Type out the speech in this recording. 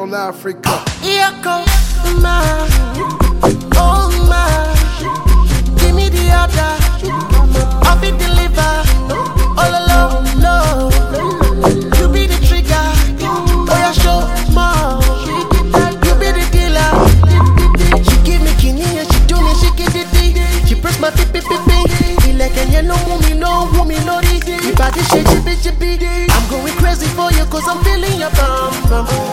Soul Africa. Yako, ma, oh ma, give me the order, I'll be deliver. All alone, love, you be the trigger. Oh yeah, show more. You be the dealer. She give me kidney and she do me shake it. She press my pee. He like and you know me no this. If I did shake it, I'm going crazy for you 'cause I'm feeling your bum.